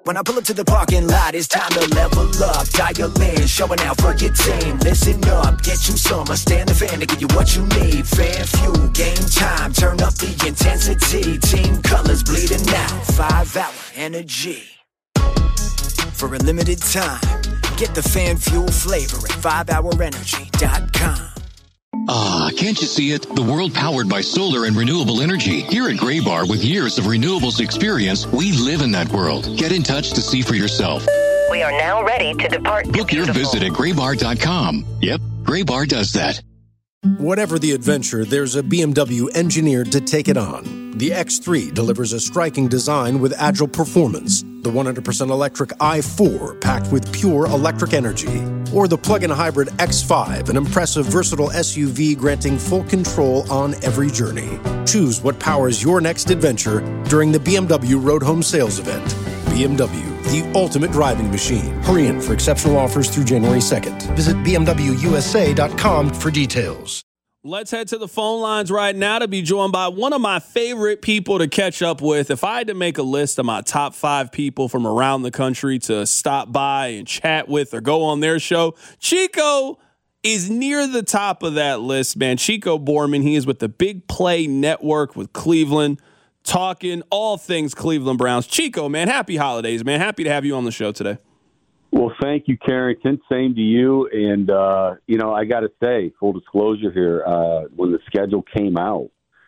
When I pull up to the parking lot, it's time to level up. Dial in, showing out for your team. Listen up, get you some. Stand the fan to give you what you need. Fan fuel, game time, turn up the intensity. Team colors bleeding out, 5-hour energy. For a limited time, get the fan fuel flavor at 5hourenergy.com. Ah, can't you see it? The world powered by solar and renewable energy. Here at Graybar, with years of renewables experience, we live in that world. Get in touch to see for yourself. We are now ready to depart. Book your visit at graybar.com. Yep, Graybar does that. Whatever the adventure, there's a BMW engineered to take it on. The X3 delivers a striking design with agile performance. The 100% electric i4 packed with pure electric energy. Or the plug-in hybrid X5, an impressive, versatile SUV granting full control on every journey. Choose what powers your next adventure during the BMW Road Home Sales Event. BMW, the ultimate driving machine. Hurry in for exceptional offers through January 2nd. Visit BMWUSA.com for details. Let's head to the phone lines right now to be joined by one of my favorite people to catch up with. If I had to make a list of my top 5 people from around the country to stop by and chat with or go on their show, Chico is near the top of that list, man. Chico Borman, he is with the Big Play Network with Cleveland, talking all things Cleveland Browns. Chico, man, happy holidays, man. Happy to have you on the show today. Well, thank you, Carrington. Same to you. And, I got to say, full disclosure here, when the schedule came out,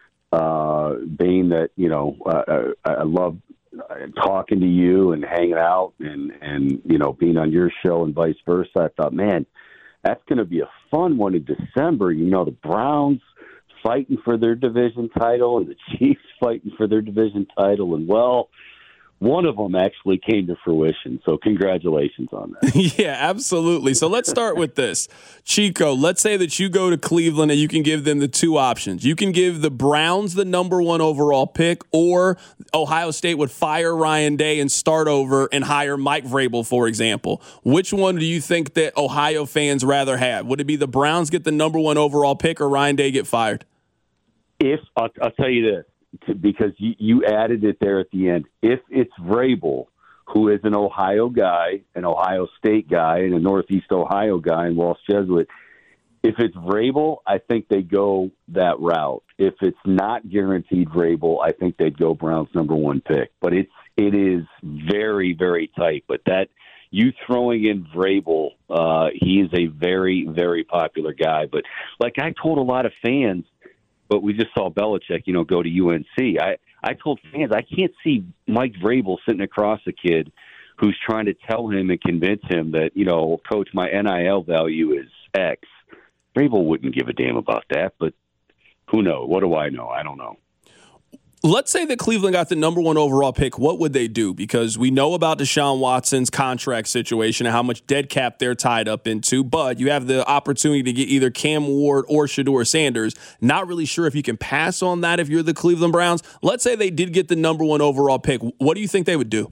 being that, I love talking to you and hanging out and being on your show and vice versa, I thought, man, that's going to be a fun one in December. The Browns fighting for their division title and the Chiefs fighting for their division title. And, well, one of them actually came to fruition, so congratulations on that. Yeah, absolutely. So let's start with this. Chico, let's say that you go to Cleveland and you can give them the 2 options. You can give the Browns the number 1 overall pick, or Ohio State would fire Ryan Day and start over and hire Mike Vrabel, for example. Which one do you think that Ohio fans rather have? Would it be the Browns get the number 1 overall pick or Ryan Day get fired? I'll tell you this, because you added it there at the end. If it's Vrabel, who is an Ohio guy, an Ohio State guy, and a Northeast Ohio guy, and Walsh Jesuit, if it's Vrabel, I think they go that route. If it's not guaranteed Vrabel, I think they'd go Browns number 1 pick. But it is very, very tight. But that you throwing in Vrabel, he is a very, very popular guy. But like I told a lot of fans, but we just saw Belichick, go to UNC. I told fans I can't see Mike Vrabel sitting across a kid who's trying to tell him and convince him that, Coach, my NIL value is X. Vrabel wouldn't give a damn about that, but who knows? What do I know? I don't know. Let's say that Cleveland got the number 1 overall pick. What would they do? Because we know about Deshaun Watson's contract situation and how much dead cap they're tied up into, but you have the opportunity to get either Cam Ward or Shedeur Sanders. Not really sure if you can pass on that if you're the Cleveland Browns. Let's say they did get the number 1 overall pick. What do you think they would do?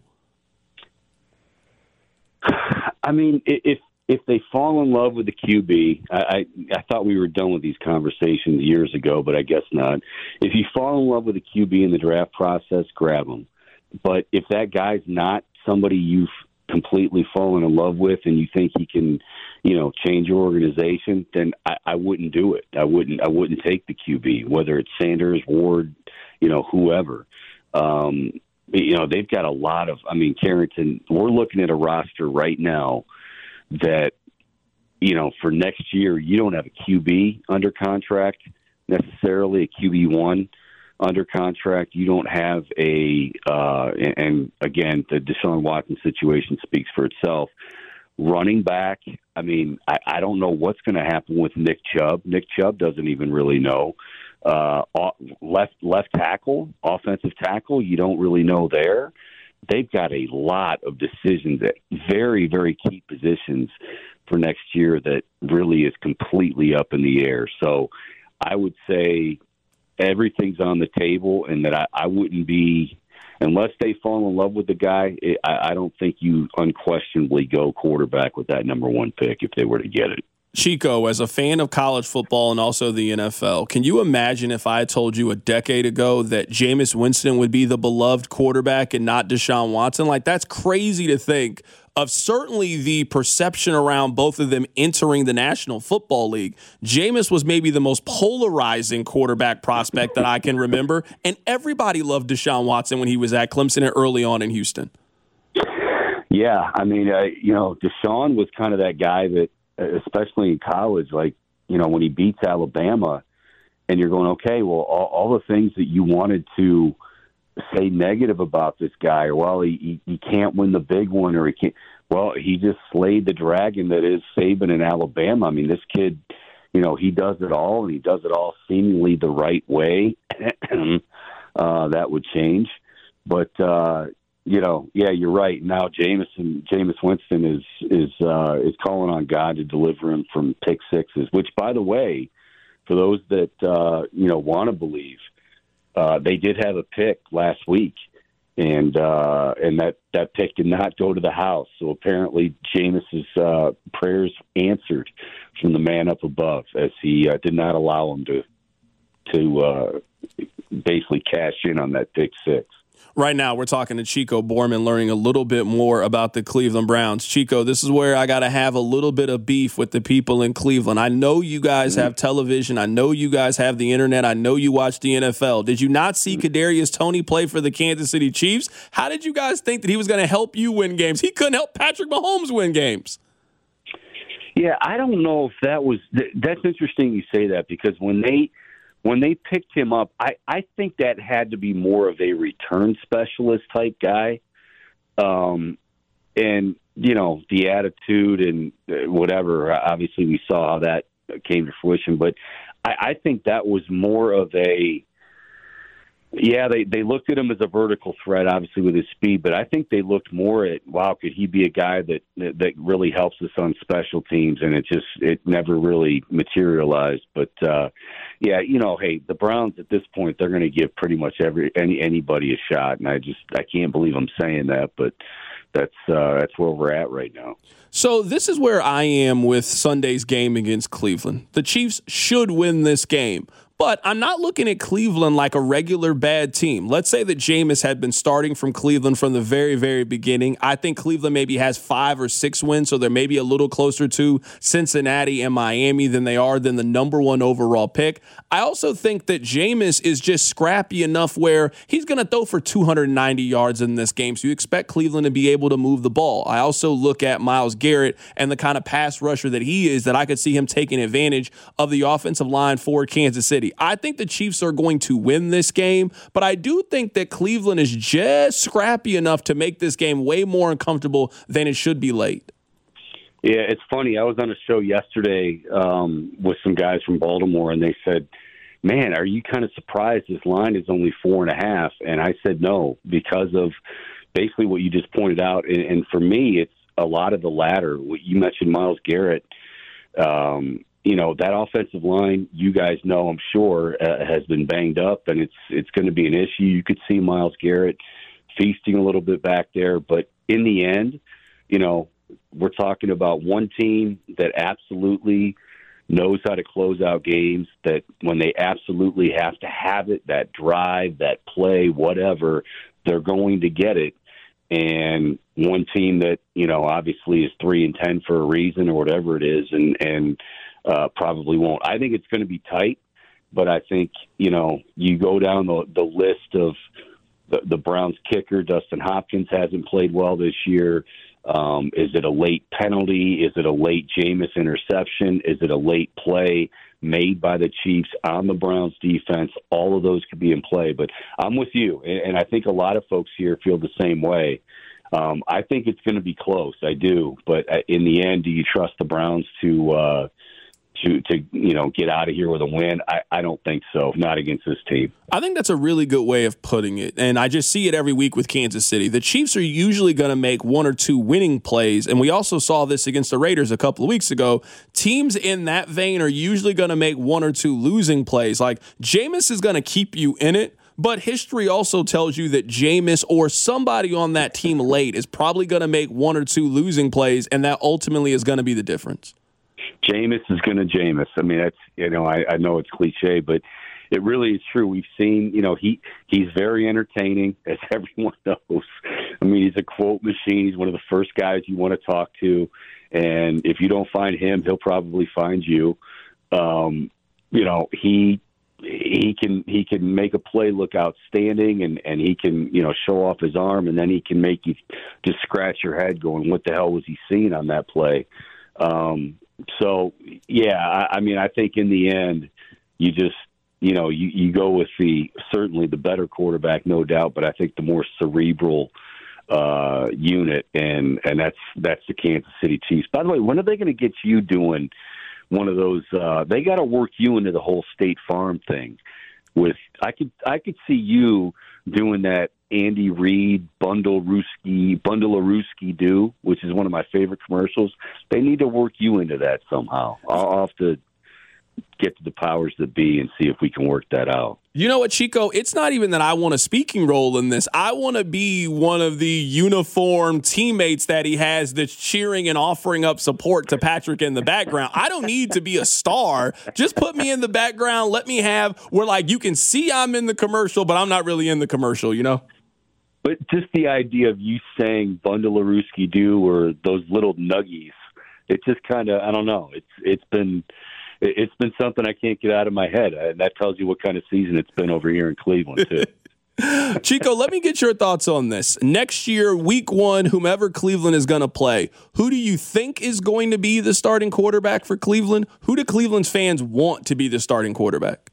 I mean, if they fall in love with the QB, I thought we were done with these conversations years ago, but I guess not. If you fall in love with the QB in the draft process, grab him. But if that guy's not somebody you've completely fallen in love with and you think he can, change your organization, then I wouldn't do it. I wouldn't take the QB, whether it's Sanders, Ward, whoever. They've got a lot of, Carrington, we're looking at a roster right now that, for next year, you don't have a QB under contract, necessarily a QB1 under contract. You don't have and again, the Deshaun Watson situation speaks for itself. Running back, I don't know what's going to happen with Nick Chubb. Nick Chubb doesn't even really know. Left tackle, offensive tackle, you don't really know there. They've got a lot of decisions at very, very key positions for next year that really is completely up in the air. So I would say everything's on the table, and that I wouldn't be, unless they fall in love with the guy, I don't think you unquestionably go quarterback with that number 1 pick if they were to get it. Chico, as a fan of college football and also the NFL, can you imagine if I told you a decade ago that Jameis Winston would be the beloved quarterback and not Deshaun Watson? Like, that's crazy to think of. Certainly the perception around both of them entering the National Football League. Jameis was maybe the most polarizing quarterback prospect that I can remember, and everybody loved Deshaun Watson when he was at Clemson and early on in Houston. Yeah, I mean, Deshaun was kind of that guy that, especially in college, like, when he beats Alabama and you're going, okay, well, all the things that you wanted to say negative about this guy, or, well, he can't win the big one, or he can't, well, he just slayed the dragon that is Saban in Alabama. I mean, this kid, he does it all, and he does it all seemingly the right way. That would change. But, yeah, you're right. Now Jameis Winston is calling on God to deliver him from pick sixes, which, by the way, for those that want to believe, they did have a pick last week, and that pick did not go to the house. So apparently Jameis's prayers answered from the man up above, as he did not allow him to basically cash in on that pick six. Right now, we're talking to Chico Borman, learning a little bit more about the Cleveland Browns. Chico, this is where I got to have a little bit of beef with the people in Cleveland. I know you guys have television. I know you guys have the internet. I know you watch the NFL. Did you not see Kadarius Toney play for the Kansas City Chiefs? How did you guys think that he was going to help you win games? He couldn't help Patrick Mahomes win games. Yeah, I don't know if that was – that's interesting you say that, because when they picked him up, I think that had to be more of a return specialist type guy. And, the attitude and whatever, obviously we saw how that came to fruition. But I think that was more of a they looked at him as a vertical threat, obviously, with his speed. But I think they looked more at, wow, could he be a guy that really helps us on special teams? And it never really materialized. But, hey, the Browns at this point, they're going to give pretty much anybody a shot. And I can't believe I'm saying that, but that's where we're at right now. So this is where I am with Sunday's game against Cleveland. The Chiefs should win this game. But I'm not looking at Cleveland like a regular bad team. Let's say that Jameis had been starting from Cleveland from the very, very beginning. I think Cleveland maybe has 5 or 6 wins, so they're maybe a little closer to Cincinnati and Miami than they are than the number 1 overall pick. I also think that Jameis is just scrappy enough where he's going to throw for 290 yards in this game, so you expect Cleveland to be able to move the ball. I also look at Myles Garrett and the kind of pass rusher that he is, that I could see him taking advantage of the offensive line for Kansas City. I think the Chiefs are going to win this game, but I do think that Cleveland is just scrappy enough to make this game way more uncomfortable than it should be late. Yeah, it's funny. I was on a show yesterday with some guys from Baltimore, and they said, man, are you kind of surprised this line is only 4.5? And I said no, because of basically what you just pointed out. And for me, it's a lot of the latter. What you mentioned, Myles Garrett, that offensive line, you guys know, I'm sure, has been banged up, and it's going to be an issue. You could see Myles Garrett feasting a little bit back there. But in the end, we're talking about one team that absolutely knows how to close out games, that when they absolutely have to have it, that drive, that play, whatever, they're going to get it. And one team that, obviously is 3-10 for a reason, or whatever it is, and probably won't. I think it's going to be tight, but I think, you go down the list of the Browns kicker, Dustin Hopkins hasn't played well this year. Is it a late penalty? Is it a late Jameis interception? Is it a late play made by the Chiefs on the Browns defense? All of those could be in play, but I'm with you. And I think a lot of folks here feel the same way. I think it's going to be close. I do. But in the end, do you trust the Browns to get out of here with a win? I don't think so. Not against this team. I think that's a really good way of putting it. And I just see it every week with Kansas City. The Chiefs are usually going to make 1 or 2 winning plays. And we also saw this against the Raiders a couple of weeks ago. Teams in that vein are usually going to make 1 or 2 losing plays. Like, Jameis is going to keep you in it. But history also tells you that Jameis or somebody on that team late is probably going to make 1 or 2 losing plays, and that ultimately is going to be the difference. Jameis is going to Jameis. I mean, that's, I know it's cliche, but it really is true. We've seen, he's very entertaining, as everyone knows. I mean, he's a quote machine. He's one of the first guys you want to talk to. And if you don't find him, he'll probably find you. He can make a play look outstanding, and he can, show off his arm, and then he can make you just scratch your head going, what the hell was he seeing on that play? So, yeah, I think in the end, you just, you go with certainly the better quarterback, no doubt, but I think the more cerebral unit, and that's the Kansas City Chiefs. By the way, when are they going to get you doing one of those? They got to work you into the whole State Farm thing. I could see you doing that Andy Reid Bundle-A-Rooski do, which is one of my favorite commercials. They need to work you into that somehow. I'll have to get to the powers that be and see if we can work that out. You know what, Chico? It's not even that I want a speaking role in this. I want to be one of the uniformed teammates that he has that's cheering and offering up support to Patrick in the background. I don't need to be a star. Just put me in the background. Let me have where, like, you can see I'm in the commercial, but I'm not really in the commercial, But just the idea of you saying Bundle-A-Rooski do or those little nuggies, it just kind of, I don't know. It's been something I can't get out of my head. And that tells you what kind of season it's been over here in Cleveland, too. Chico, let me get your thoughts on this. Next year, week 1, whomever Cleveland is going to play, who do you think is going to be the starting quarterback for Cleveland? Who do Cleveland's fans want to be the starting quarterback?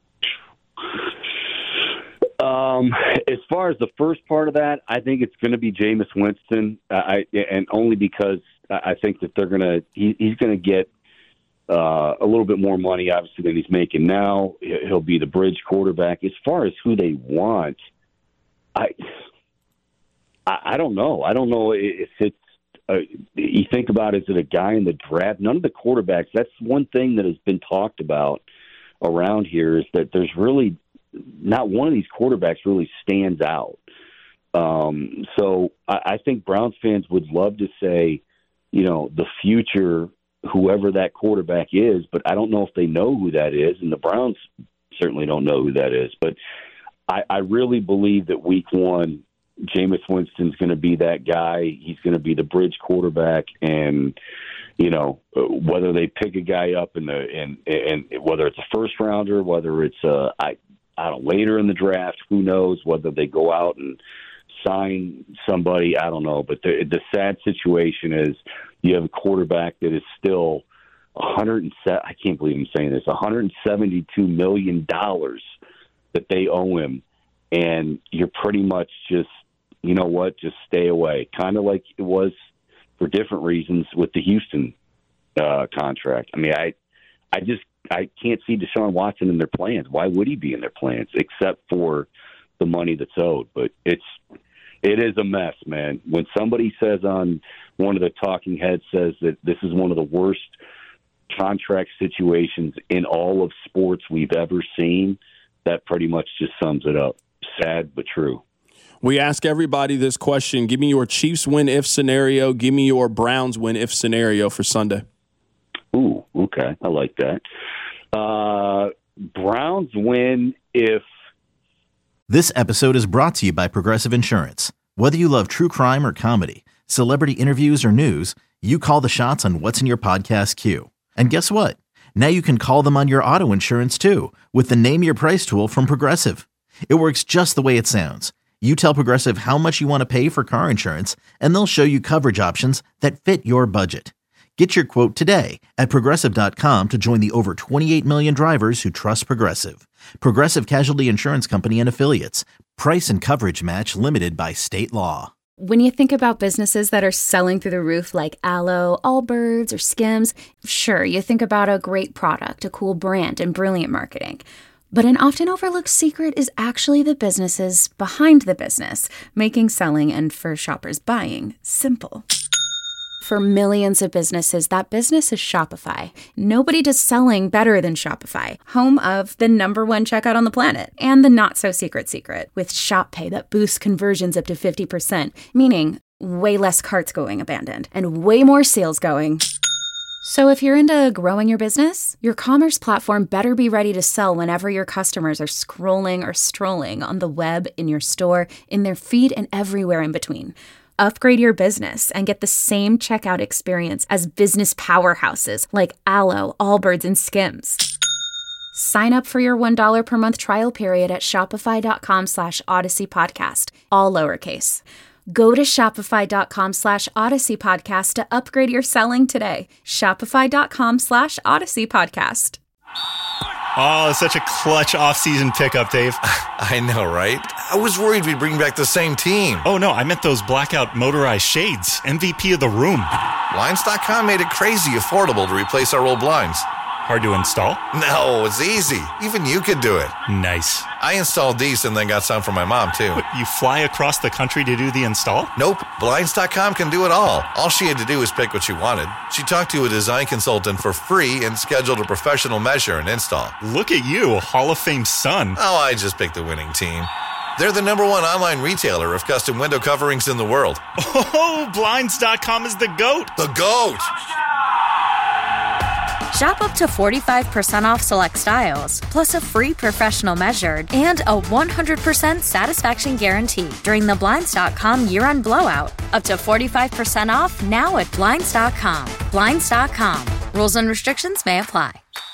As far as the first part of that, I think it's going to be Jameis Winston, and only because I think that he's going to get a little bit more money, obviously, than he's making now. He'll be the bridge quarterback. As far as who they want, I don't know. I don't know if it's you think about, is it a guy in the draft? None of the quarterbacks. That's one thing that has been talked about around here, is that there's really not one of these quarterbacks really stands out. So I think Browns fans would love to say, the future, whoever that quarterback is, but I don't know if they know who that is, and the Browns certainly don't know who that is. But I really believe that week 1, Jameis Winston's going to be that guy. He's going to be the bridge quarterback, and whether they pick a guy up and whether it's a first rounder, whether it's later in the draft, who knows? Whether they go out and sign somebody, I don't know. But the sad situation is you have a quarterback that is still I can't believe I'm saying this, $172 million that they owe him, and you're pretty much just, just stay away. Kind of like it was for different reasons with the Houston contract. I mean, I can't see Deshaun Watson in their plans. Why would he be in their plans except for the money that's owed? But it is a mess, man. When somebody says on one of the talking heads says that this is one of the worst contract situations in all of sports we've ever seen, that pretty much just sums it up. Sad but true. We ask everybody this question. Give me your Chiefs win-if scenario. Give me your Browns win-if scenario for Sunday. Ooh, okay. I like that. Browns win if... This episode is brought to you by Progressive Insurance. Whether you love true crime or comedy, celebrity interviews or news, you call the shots on what's in your podcast queue. And guess what? Now you can call them on your auto insurance too with the Name Your Price tool from Progressive. It works just the way it sounds. You tell Progressive how much you want to pay for car insurance, and they'll show you coverage options that fit your budget. Get your quote today at Progressive.com to join the over 28 million drivers who trust Progressive. Progressive Casualty Insurance Company and Affiliates. Price and coverage match limited by state law. When you think about businesses that are selling through the roof like Aloe, Allbirds, or Skims, sure, you think about a great product, a cool brand, and brilliant marketing. But an often overlooked secret is actually the businesses behind the business, making selling and for shoppers buying simple. For millions of businesses, that business is Shopify. Nobody does selling better than Shopify, home of the #1 checkout on the planet and the not-so-secret secret with Shop Pay that boosts conversions up to 50%, meaning way less carts going abandoned and way more sales going So if you're into growing your business, your commerce platform better be ready to sell whenever your customers are scrolling or strolling on the web, in your store, in their feed, and everywhere in between. Upgrade your business and get the same checkout experience as business powerhouses like Allo, Allbirds, and Skims. Sign up for your $1 per month trial period at shopify.com/Odyssey Podcast, all lowercase. Go to shopify.com/Odyssey Podcast to upgrade your selling today. Shopify.com/Odyssey Podcast. Oh, such a clutch off-season pickup, Dave. I know, right? I was worried we'd bring back the same team. Oh, no, I meant those blackout motorized shades. MVP of the room. Blinds.com made it crazy affordable to replace our old blinds. Hard to install? No, it's easy. Even you could do it. Nice. I installed these and then got some for my mom, too. What, you fly across the country to do the install? Nope. Blinds.com can do it all. All she had to do was pick what she wanted. She talked to a design consultant for free and scheduled a professional measure and install. Look at you, a Hall of Fame son. Oh, I just picked the winning team. They're the #1 online retailer of custom window coverings in the world. Oh, Blinds.com is the GOAT. The GOAT! Shop up to 45% off select styles, plus a free professional measured and a 100% satisfaction guarantee during the Blinds.com year-end blowout. Up to 45% off now at Blinds.com. Blinds.com. Rules and restrictions may apply.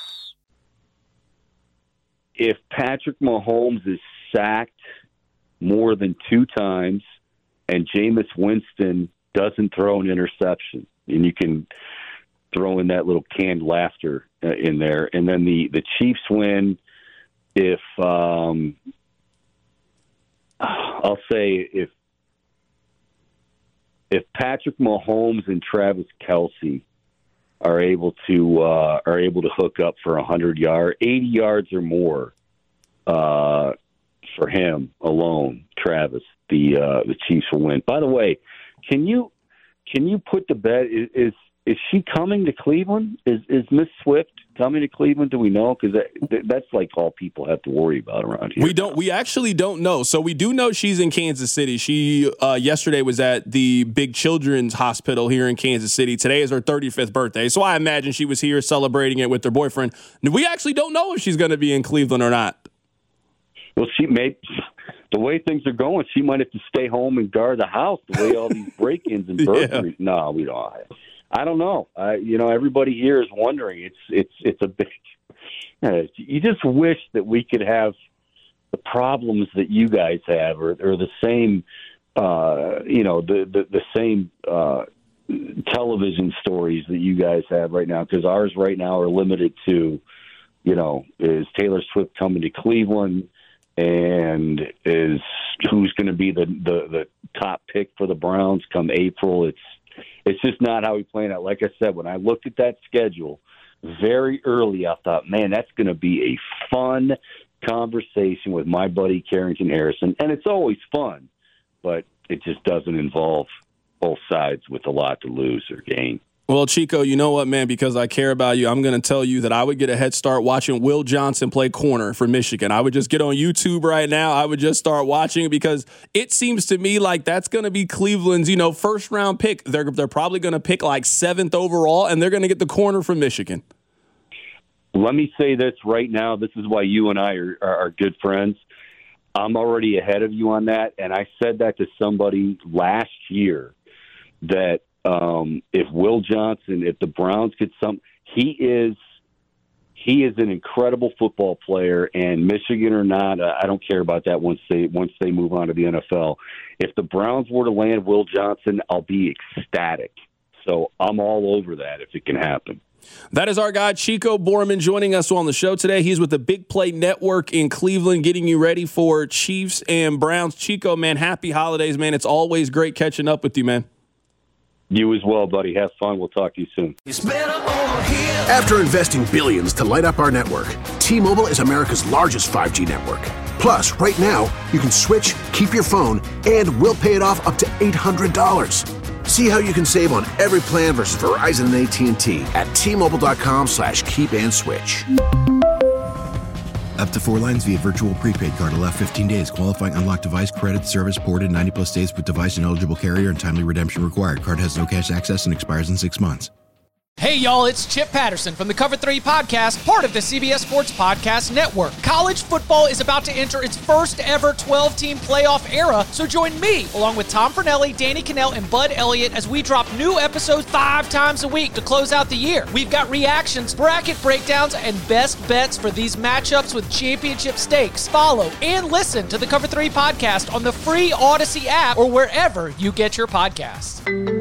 If Patrick Mahomes is sacked more than 2 times and Jameis Winston doesn't throw an interception, and you can throw in that little canned laughter in there, and then the Chiefs win if I'll say if Patrick Mahomes and Travis Kelce are able to hook up for 100 yards, 80 yards or more for him alone, Travis, the Chiefs will win. By the way, can you put the bet? Is she coming to Cleveland? Is Miss Swift coming to Cleveland? Do we know? Because that's like all people have to worry about around here. We actually don't know. So we do know she's in Kansas City. She yesterday was at the Big Children's Hospital here in Kansas City. Today is her 35th birthday. So I imagine she was here celebrating it with her boyfriend. We actually don't know if she's going to be in Cleveland or not. Well, the way things are going, she might have to stay home and guard the house the way all these break-ins and burglaries. Yeah. No, we don't. I don't know. Everybody here is wondering. It's a big. You just wish that we could have the problems that you guys have, or the same, the same television stories that you guys have right now. Because ours right now are limited to, is Taylor Swift coming to Cleveland, and is who's going to be the top pick for the Browns come April. It's just not how we plan it. Like I said, when I looked at that schedule very early, I thought, man, that's going to be a fun conversation with my buddy Carrington Harrison. And it's always fun, but it just doesn't involve both sides with a lot to lose or gain. Well, Chico, you know what, man? Because I care about you, I'm going to tell you that I would get a head start watching Will Johnson play corner for Michigan. I would just get on YouTube right now. I would just start watching, because it seems to me like that's going to be Cleveland's, first-round pick. They're probably going to pick like 7th overall, and they're going to get the corner from Michigan. Let me say this right now. This is why you and I are good friends. I'm already ahead of you on that, and I said that to somebody last year that if Will Johnson, if the Browns get he is an incredible football player, and Michigan or not, I don't care about that once they move on to the NFL. If the Browns were to land Will Johnson, I'll be ecstatic. So I'm all over that if it can happen. That is our guy, Chico Borman, joining us on the show today. He's with the Big Play Network in Cleveland, getting you ready for Chiefs and Browns. Chico, man, happy holidays, man. It's always great catching up with you, man. You as well, buddy. Have fun. We'll talk to you soon. After investing billions to light up our network, T-Mobile is America's largest 5G network. Plus, right now, you can switch, keep your phone, and we'll pay it off up to $800. See how you can save on every plan versus Verizon and AT&T at T-Mobile.com/keep-and-switch. Up to 4 lines via virtual prepaid card. Allow 15 days. Qualifying unlocked device credit service ported 90+ states with device and eligible carrier and timely redemption required. Card has no cash access and expires in 6 months. Hey y'all, it's Chip Patterson from the Cover 3 Podcast, part of the CBS Sports Podcast Network. College football is about to enter its first ever 12-team playoff era, so join me, along with Tom Fornelli, Danny Cannell, and Bud Elliott as we drop new episodes 5 times a week to close out the year. We've got reactions, bracket breakdowns, and best bets for these matchups with championship stakes. Follow and listen to the Cover 3 Podcast on the free Odyssey app or wherever you get your podcasts.